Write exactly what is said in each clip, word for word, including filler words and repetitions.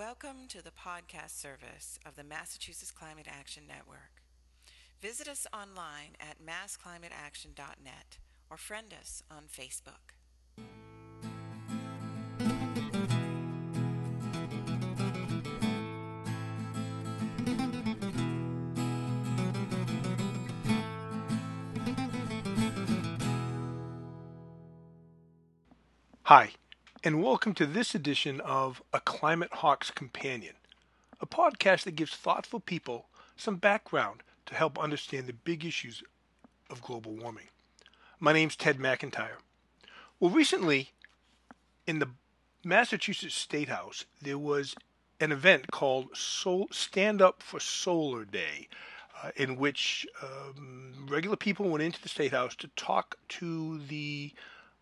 Welcome to the podcast service of the Massachusetts Climate Action Network. Visit us online at mass climate action dot net or friend us on Facebook. Hi, and welcome to this edition of A Climate Hawk's Companion, a podcast that gives thoughtful people some background to help understand the big issues of global warming. My name's Ted McIntyre. Well, recently, in the Massachusetts State House, there was an event called Sol- Stand Up for Solar Day, uh, in which um, regular people went into the State House to talk to the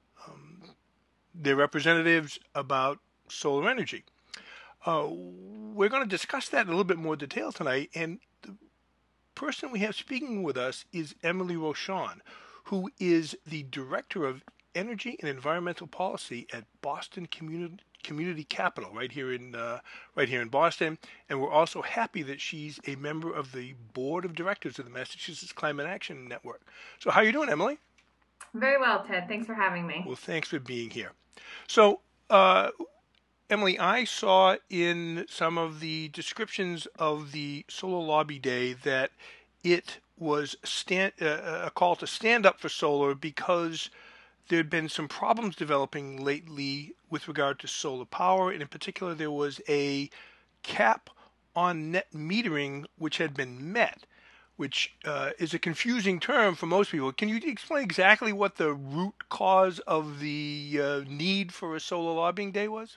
um, their representatives about solar energy. Uh, we're going to discuss that in a little bit more detail tonight, and the person we have speaking with us is Emily Rochon, who is the Director of Energy and Environmental Policy at Boston Community Community Capital, right here in uh, right here in Boston. And we're also happy that she's a member of the Board of Directors of the Massachusetts Climate Action Network. So, how are you doing, Emily? Very well, Ted. Thanks for having me. Well, thanks for being here. So, uh, Emily, I saw in some of the descriptions of the Solar Lobby Day that it was stand, uh, a call to stand up for solar because there had been some problems developing lately with regard to solar power, and in particular, there was a cap on net metering which had been met, which uh, is a confusing term for most people. Can you explain exactly what the root cause of the uh, need for a solar lobbying day was?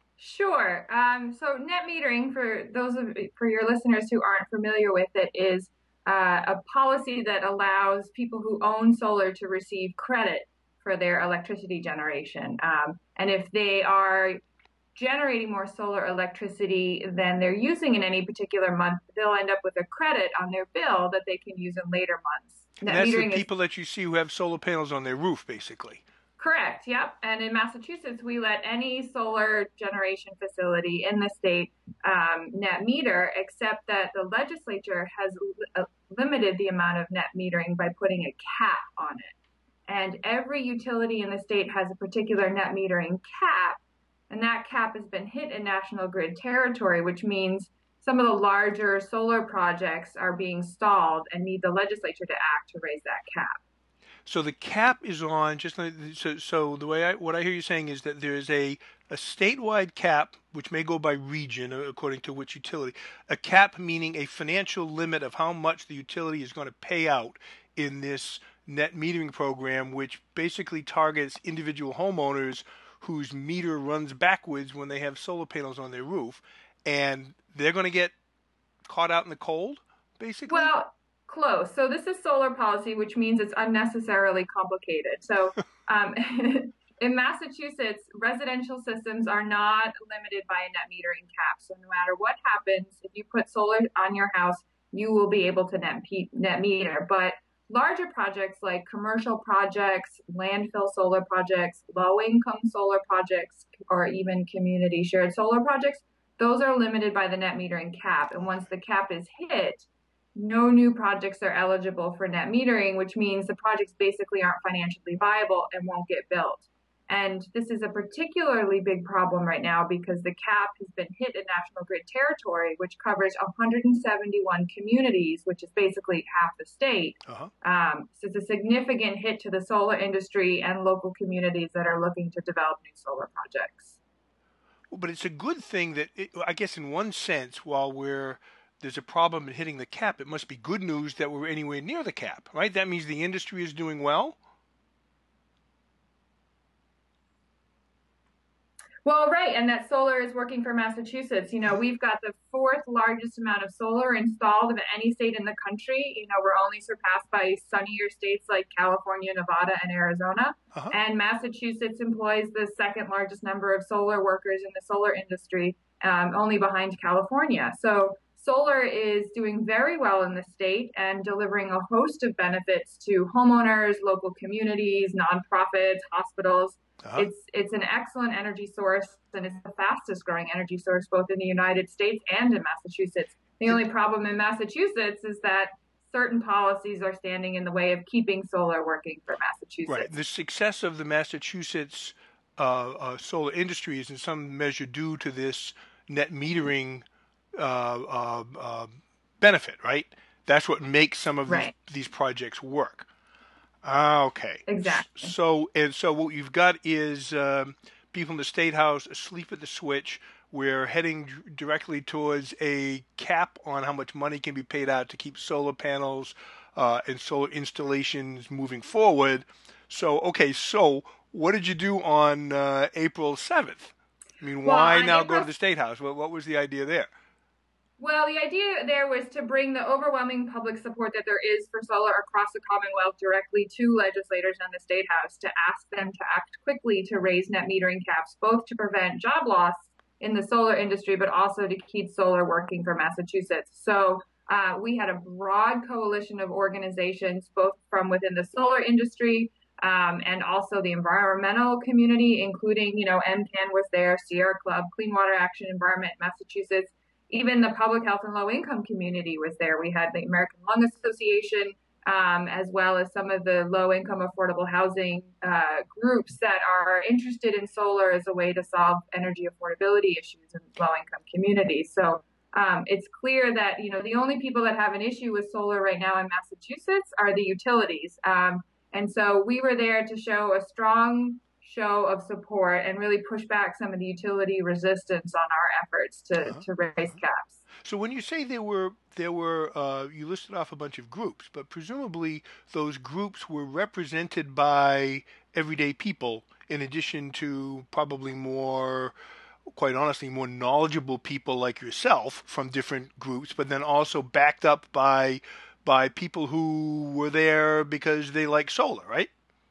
Sure. Um, so net metering, for those of for your listeners who aren't familiar with it, is uh, a policy that allows people who own solar to receive credit for their electricity generation. Um, and if they are generating more solar electricity than they're using in any particular month, they'll end up with a credit on their bill that they can use in later months. Net and that's metering the people is, that you see who have solar panels on their roof, basically. Correct, yep. And in Massachusetts, we let any solar generation facility in the state um, net meter, except that the legislature has l- limited the amount of net metering by putting a cap on it. And every utility in the state has a particular net metering cap, and that cap has been hit in National Grid territory, which means some of the larger solar projects are being stalled and need the legislature to act to raise that cap. So the cap is on just so. So the way I what I hear you saying is that there is a a statewide cap, which may go by region according to which utility. A cap meaning a financial limit of how much the utility is going to pay out in this net metering program, which basically targets individual homeowners whose meter runs backwards when they have solar panels on their roof, and they're going to get caught out in the cold, basically. Well. Close. So this is solar policy, which means it's unnecessarily complicated. So um, in Massachusetts, residential systems are not limited by a net metering cap. So no matter what happens, if you put solar on your house, you will be able to net, net meter. But larger projects like commercial projects, landfill solar projects, low-income solar projects, or even community shared solar projects, those are limited by the net metering cap. And once the cap is hit, no new projects are eligible for net metering, which means the projects basically aren't financially viable and won't get built. And this is a particularly big problem right now because the cap has been hit in National Grid territory, which covers one hundred seventy-one communities, which is basically half the state. Uh-huh. Um, so it's a significant hit to the solar industry and local communities that are looking to develop new solar projects. But it's a good thing that, it, I guess in one sense, while we're there's a problem in hitting the cap, it must be good news that we're anywhere near the cap, right? That means the industry is doing well? Well, right, and that solar is working for Massachusetts. You know, we've got the fourth largest amount of solar installed of any state in the country. You know, we're only surpassed by sunnier states like California, Nevada, and Arizona. Uh-huh. And Massachusetts employs the second largest number of solar workers in the solar industry, um, only behind California. So solar is doing very well in the state and delivering a host of benefits to homeowners, local communities, nonprofits, hospitals. Uh-huh. It's it's an excellent energy source, and it's the fastest growing energy source both in the United States and in Massachusetts. The only problem in Massachusetts is that certain policies are standing in the way of keeping solar working for Massachusetts. Right. The success of the Massachusetts uh, uh, solar industry is in some measure due to this net metering uh, uh, uh, benefit, right? That's what makes some of Right. these, these projects work. Ah, okay. Exactly. So, and so what you've got is um, people in the State House asleep at the switch. We're heading d- directly towards a cap on how much money can be paid out to keep solar panels uh, and solar installations moving forward. So, okay, so what did you do on uh, April seventh? I mean, Well, why on now go April to the State House? What, what was the idea there? Well, the idea there was to bring the overwhelming public support that there is for solar across the Commonwealth directly to legislators and the State House to ask them to act quickly to raise net metering caps, both to prevent job loss in the solar industry, but also to keep solar working for Massachusetts. So uh, we had a broad coalition of organizations, both from within the solar industry um, and also the environmental community, including, you know, M CAN was there, Sierra Club, Clean Water Action Environment, Massachusetts. Even the public health and low income community was there. We had the American Lung Association, um, as well as some of the low income affordable housing uh, groups that are interested in solar as a way to solve energy affordability issues in low income communities. So um, it's clear that, you know, the only people that have an issue with solar right now in Massachusetts are the utilities. Um, and so we were there to show a strong show of support and really push back some of the utility resistance on our efforts to, Uh-huh. to raise caps. So when you say there were there were uh, you listed off a bunch of groups, but presumably those groups were represented by everyday people, in addition to probably more, quite honestly, more knowledgeable people like yourself from different groups, but then also backed up by by people who were there because they like solar, right?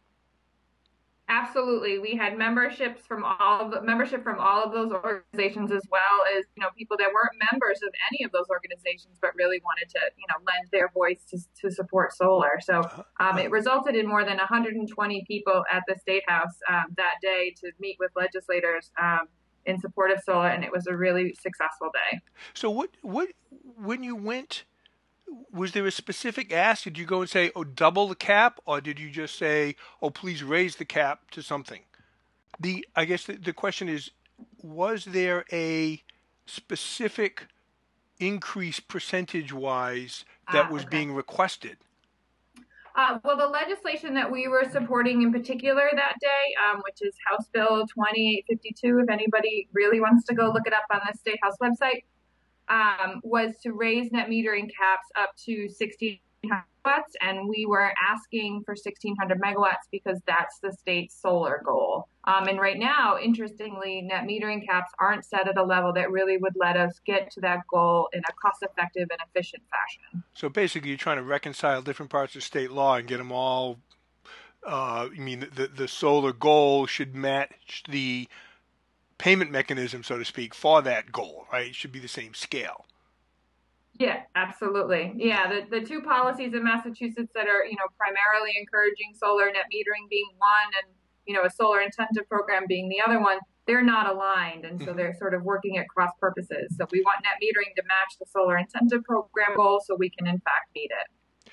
Absolutely. We had memberships from all of the membership from all of those organizations, as well as, you know, people that weren't members of any of those organizations, but really wanted to, you know, lend their voice to, to support solar. So um, it resulted in more than one hundred twenty people at the State House um, that day to meet with legislators um, in support of solar, and it was a really successful day. So what what when you went, was there a specific ask? Did you go and say, "Oh, double the cap," or did you just say, "Oh, please raise the cap to something"? The I guess the, the question is, was there a specific increase percentage-wise that Ah, was okay. being requested? Uh, well, the legislation that we were supporting in particular that day, um, which is House Bill twenty-eight fifty-two, if anybody really wants to go look it up on the State House website, um, was to raise net metering caps up to sixteen hundred megawatts, and we were asking for sixteen hundred megawatts because that's the state's solar goal. Um, and right now, interestingly, net metering caps aren't set at a level that really would let us get to that goal in a cost-effective and efficient fashion. So basically, you're trying to reconcile different parts of state law and get them all. Uh, I mean, the the solar goal should match the payment mechanism, so to speak, for that goal, right? It should be the same scale. Yeah, absolutely. Yeah, the, the two policies in Massachusetts that are, you know, primarily encouraging solar, net metering being one, and, you know, a solar incentive program being the other one, they're not aligned. And so they're sort of working at cross purposes. So we want net metering to match the solar incentive program goal so we can, in fact, meet it.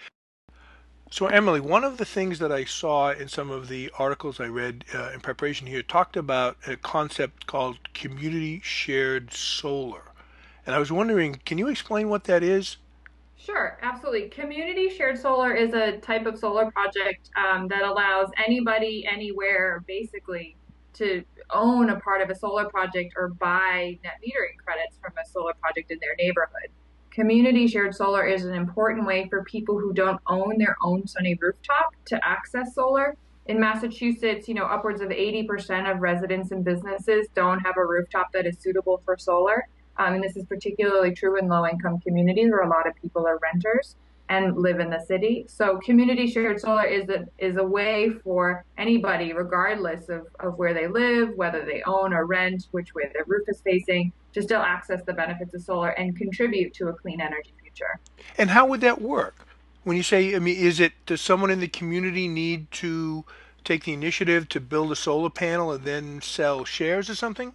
So, Emily, one of the things that I saw in some of the articles I read uh, in preparation here talked about a concept called community shared solar. And I was wondering, can you explain what that is? Sure, absolutely. Community shared solar is a type of solar project um, that allows anybody, anywhere, basically, to own a part of a solar project or buy net metering credits from a solar project in their neighborhood. Community shared solar is an important way for people who don't own their own sunny rooftop to access solar. In Massachusetts, you know, upwards of eighty percent of residents and businesses don't have a rooftop that is suitable for solar. Um, and this is particularly true in low-income communities where a lot of people are renters and live in the city. So community shared solar is a, is a way for anybody, regardless of, of where they live, whether they own or rent, which way their roof is facing, to still access the benefits of solar and contribute to a clean energy future. And how would that work? When you say, I mean, is it, does someone in the community need to take the initiative to build a solar panel and then sell shares or something?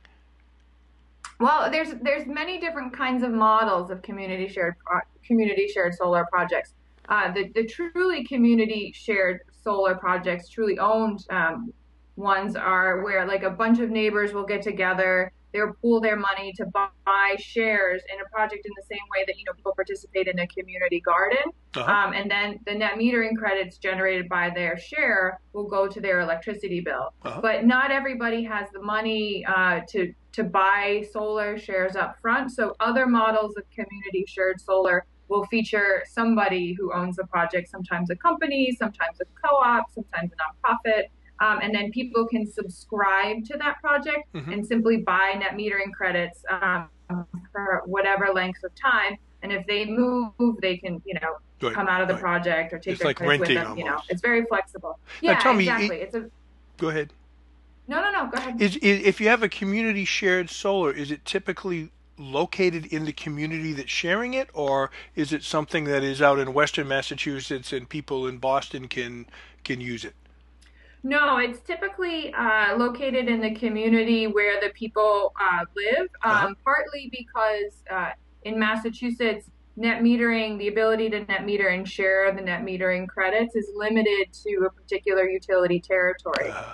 Well, there's there's many different kinds of models of community shared community shared solar projects. Uh, the the truly community shared solar projects, truly owned um, ones, are where like a bunch of neighbors will get together. They'll pool their money to buy shares in a project in the same way that, you know, people participate in a community garden. Uh-huh. Um, and then the net metering credits generated by their share will go to their electricity bill. Uh-huh. But not everybody has the money uh, to, to buy solar shares up front. So other models of community shared solar will feature somebody who owns the project, sometimes a company, sometimes a co-op, sometimes a nonprofit. Um, and then people can subscribe to that project mm-hmm. and simply buy net metering credits um, for whatever length of time. And if they move, they can, you know, right. come out of the right. project or take it's their like credits with them. Almost. You know, it's very flexible. Now, Yeah, tell me, exactly. It, it's a. Go ahead. No, no, no. Go ahead. Is, is if you have a community shared solar, is it typically located in the community that's sharing it, or is it something that is out in Western Massachusetts and people in Boston can can use it? No, it's typically uh, located in the community where the people uh, live, um, uh-huh. partly because uh, in Massachusetts, net metering, the ability to net meter and share the net metering credits is limited to a particular utility territory. Uh,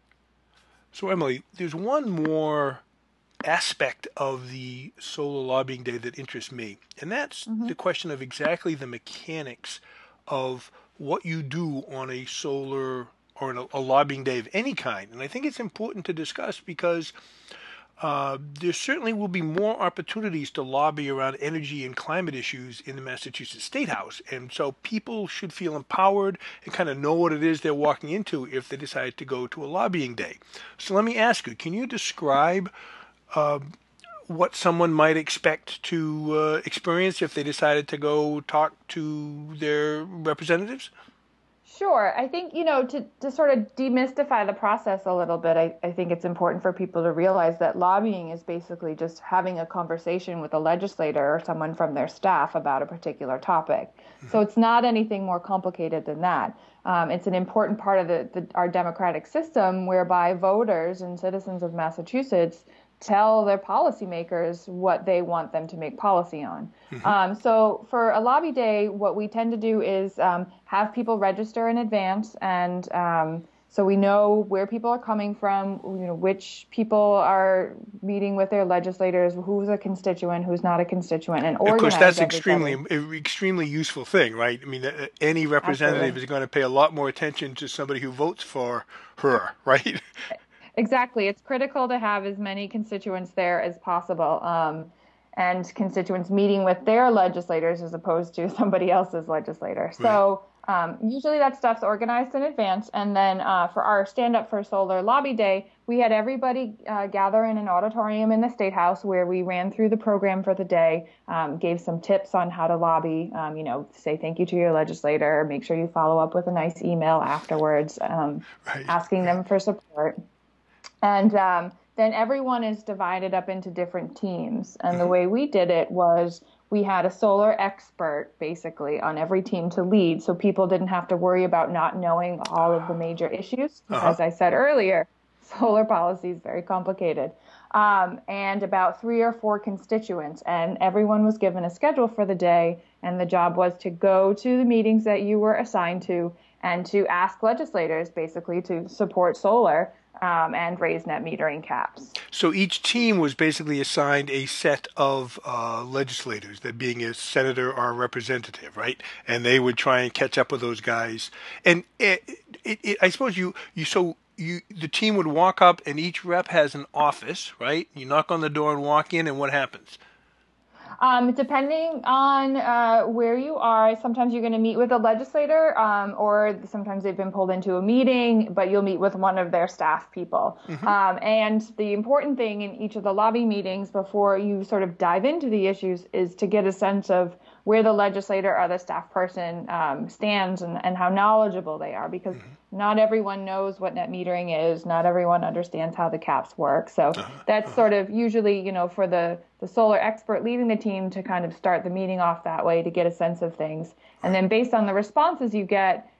so, Emily, there's one more aspect of the solar lobbying day that interests me, and that's mm-hmm. the question of exactly the mechanics of what you do on a solar or in a, a lobbying day of any kind. And I think it's important to discuss because uh, there certainly will be more opportunities to lobby around energy and climate issues in the Massachusetts State House. And so people should feel empowered and kind of know what it is they're walking into if they decide to go to a lobbying day. So let me ask you, can you describe uh, what someone might expect to uh, experience if they decided to go talk to their representatives? Sure. I think, you know, to, to sort of demystify the process a little bit, I, I think it's important for people to realize that lobbying is basically just having a conversation with a legislator or someone from their staff about a particular topic. Mm-hmm. So it's not anything more complicated than that. Um, it's an important part of the, the, our democratic system whereby voters and citizens of Massachusetts tell their policymakers what they want them to make policy on. Mm-hmm. Um, so for a lobby day, what we tend to do is um, have people register in advance, and um, so we know where people are coming from, you know, which people are meeting with their legislators, who's a constituent, who's not a constituent, and organize. Of course, that's everybody. extremely, extremely useful thing, right? I mean, any representative Absolutely. is going to pay a lot more attention to somebody who votes for her, right? Exactly. It's critical to have as many constituents there as possible, um, and constituents meeting with their legislators as opposed to somebody else's legislator. Right. So um, usually that stuff's organized in advance. And then uh, for our Stand Up for Solar Lobby Day, we had everybody uh, gather in an auditorium in the State House where we ran through the program for the day, um, gave some tips on how to lobby, um, you know, say thank you to your legislator, make sure you follow up with a nice email afterwards, um, right. asking them for support. And um, then everyone is divided up into different teams. And the way we did it was we had a solar expert basically on every team to lead, so people didn't have to worry about not knowing all of the major issues. Uh-huh. As I said earlier, solar policy is very complicated. Um, and about three or four constituents. And everyone was given a schedule for the day. And the job was to go to the meetings that you were assigned to and to ask legislators basically to support solar. Um, and raise net metering caps. So each team was basically assigned a set of uh, legislators, that being a senator or a representative, right? And they would try and catch up with those guys. And it, it, it, I suppose you, you so you the team would walk up, and each rep has an office, right? You knock on the door and walk in, and what happens? Um, depending on uh, where you are, sometimes you're going to meet with a legislator, um, or sometimes they've been pulled into a meeting, but you'll meet with one of their staff people. Mm-hmm. Um, and the important thing in each of the lobby meetings before you sort of dive into the issues is to get a sense of where the legislator or the staff person um, stands and, and how knowledgeable they are, because mm-hmm. not everyone knows what net metering is. Not everyone understands how the caps work. So uh-huh. that's uh-huh. sort of usually, you know, for the, the solar expert leading the team to kind of start the meeting off that way to get a sense of things. And then based on the responses you get,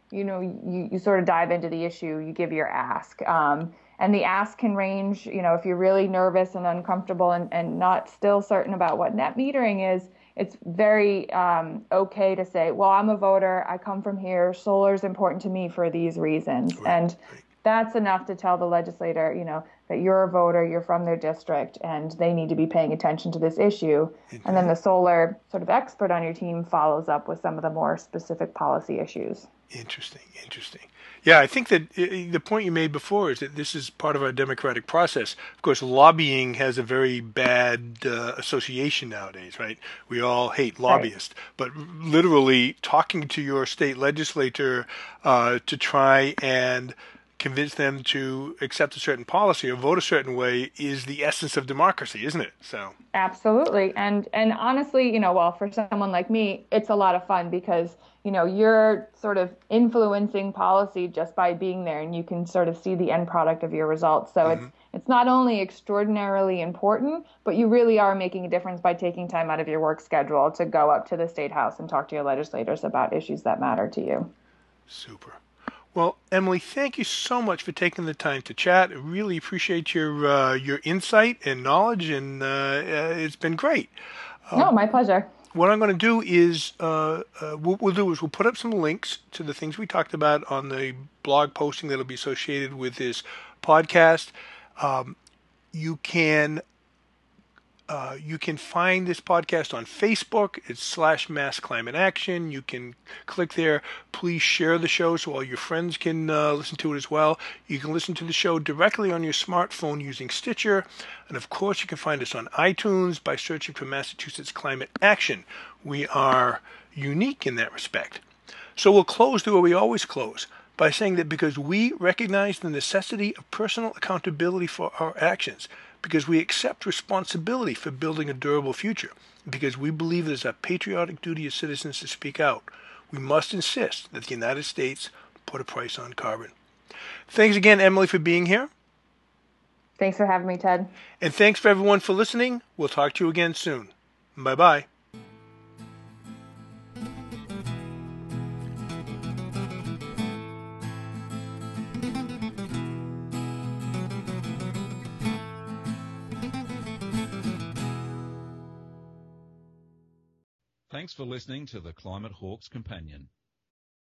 you know, you, you sort of dive into the issue, you give your ask. Um, and the ask can range, you know, if you're really nervous and uncomfortable and, and not still certain about what net metering is, it's very um, okay to say, well, I'm a voter, I come from here, solar is important to me for these reasons. Right, and right. That's enough to tell the legislator, you know, that you're a voter, you're from their district, and they need to be paying attention to this issue. Okay. And then the solar sort of expert on your team follows up with some of the more specific policy issues. Interesting, interesting. Yeah, I think that uh, the point you made before is that this is part of our democratic process. Of course, lobbying has a very bad uh, association nowadays, right? We all hate lobbyists. Right. But literally talking to your state legislator uh, to try and convince them to accept a certain policy or vote a certain way is the essence of democracy, isn't it? So absolutely. And and honestly, you know, well, for someone like me, it's a lot of fun because, you know, you're sort of influencing policy just by being there, and you can sort of see the end product of your results. So mm-hmm. it's it's not only extraordinarily important, but you really are making a difference by taking time out of your work schedule to go up to the State House and talk to your legislators about issues that matter to you. Super. Well, Emily, thank you so much for taking the time to chat. I really appreciate your uh, your insight and knowledge, and uh, uh, it's been great. Um, no, my pleasure. What I'm going to do is, uh, uh, what we'll do is we'll put up some links to the things we talked about on the blog posting that'll be associated with this podcast. Um, you can Uh, you can find this podcast on Facebook. It's slash Mass Climate Action. You can click there. Please share the show so all your friends can uh, listen to it as well. You can listen to the show directly on your smartphone using Stitcher. And of course, you can find us on iTunes by searching for Massachusetts Climate Action. We are unique in that respect. So we'll close the way we always close, by saying that because we recognize the necessity of personal accountability for our actions, because we accept responsibility for building a durable future, because we believe it is our patriotic duty as citizens to speak out, we must insist that the United States put a price on carbon. Thanks again, Emily, for being here. Thanks for having me, Ted. And thanks for everyone for listening. We'll talk to you again soon. Bye-bye. Thanks for listening to the Climate Hawks Companion.